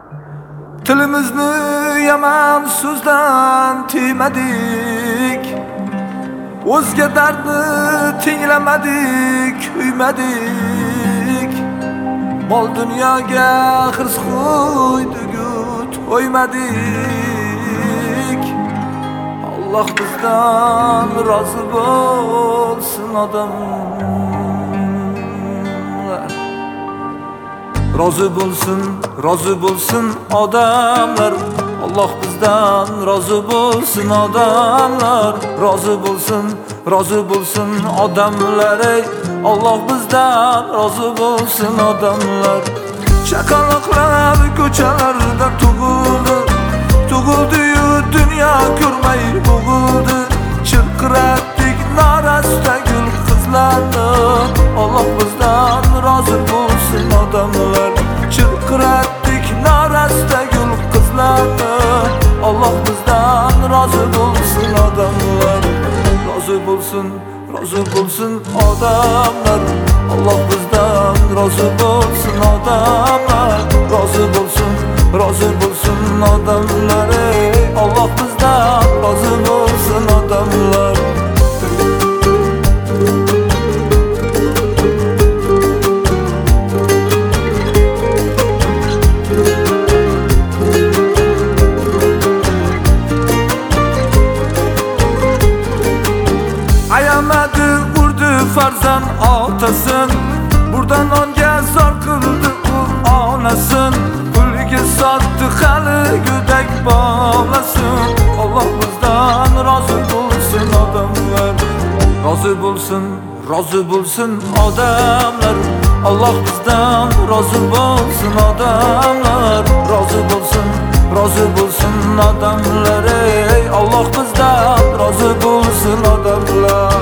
Tilimizni yaman so'zdan tiymadik, o'zga dardni tinglamadik, kuymadik. Mol dunyoga hirs qo'ydigu to'ymadik. Allah bizdan rozi bo'lsin odamlar. Rozi bo'lsin odamlar. Allah bizdan rozi bo'lsin odamlar. Rozi bo'lsin odamlar. Ey Allah bizdan rozi bo'lsin odamlar. Chaqaloqlar ko'chalarda tug'ildi-yu dunyo ko'rmay bo'g'ildi. Chirqiratdik norasta gul qizlarni. Allah bizdan rozi bo'lsin odamlar. Chirqiratdik norasta gul qizlarni. Allah bizdan rozi bo'lsin odamlar. Rozi bo'lsin odamlar. Allah bizdan rozi bo'lsin odamlar. Rozi bo'lsin odamlar. Ey Allah bizdan rozi bo'lsin odamlar. Ayamadi urdi farzand otasin, burdan onga zor qildi u onasin. Puliga sotdi hali go'dak bolasin. Allah bizdan rozi bo'lsin odamlar. Rozi bo'lsin odamlar. Allah bizdan rozi bo'lsin odamlar. Rozi bo'lsin odamlar. Ey Allah bizdan rozi bo'lsin odamlar.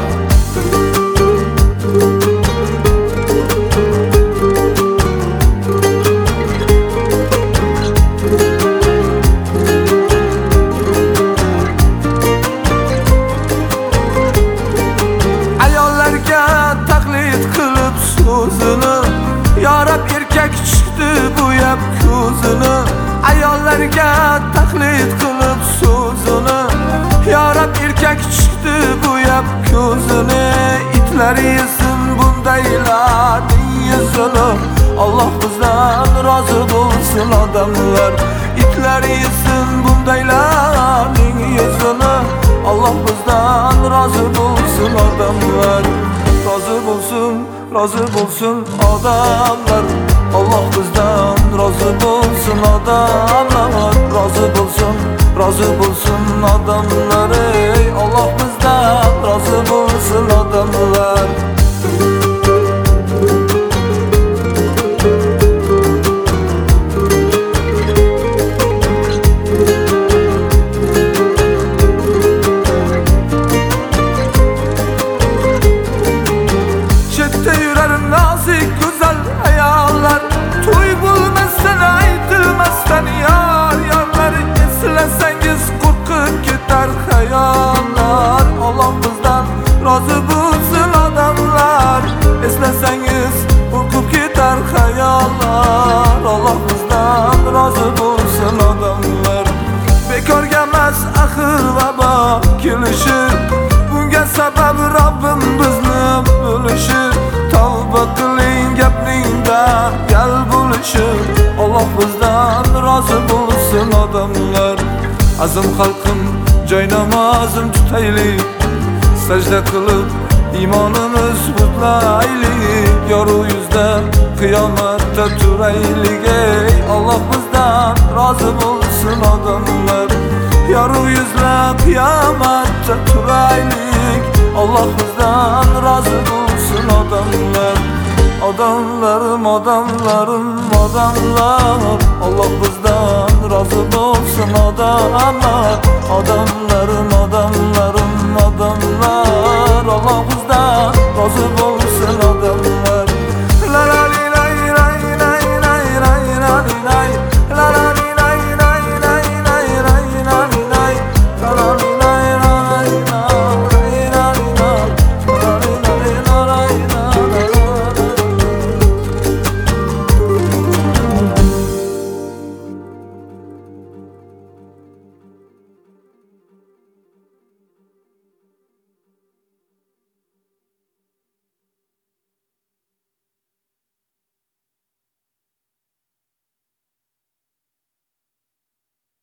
Ayollarga taqlid qilib so'zini, yorab erkak chiqdi bo'yab ko'zini. Ayollarga taqlid qilib so'zini, yorab erkak chiqdi bo'yab ko'zini. Itlar yesin bundaylarning yuzini. Allah bizdan rozi bo'lsin odamlar. Itlar yesin bundaylarning yuzini. Allah bizdan rozi bo'lsin odamlar. Rozi bo'lsin odamlar. Allah bizdan rozi bo'lsin odamlar. Rozi bo'lsin odamlar. Ey Allah bizdan rozi bo'lsin odamlar. Chetda yurar nozik go'zal ayollar, to'y bo'lmasdan aytilmasdan yorlar. Eslasangiz qo'rqib ketar xayollar. Allah bizdan rozi bo'lsin odamlar. Eslasangiz qo'rqib ketar xayollar. Allah bizdan rozi bo'lsin odamlar. Bekorga emas axir vabo kelishi, bunga sabab Robbim bizni bo'lishi. Tavba qiling gapningdan gal bo'lishi. Allah bizdan rozi bo'lsin odamlar. Azim xalqim joy namozim tutaylik, sajda qilib iymonimiz butlaylik. Yorug' yuzda qiyomatda turaylik. Ey Allah bizdan rozi bo'lsin odamlar. Yorug' yuzda qiyomatda turaylik. Allah bizdan rozi bo'lsin odamlar. Odamlarim Allah bizdan rozi bo'lsin odamlar. Odamlarim Allah bizdan rozi bo'lsin odamlar.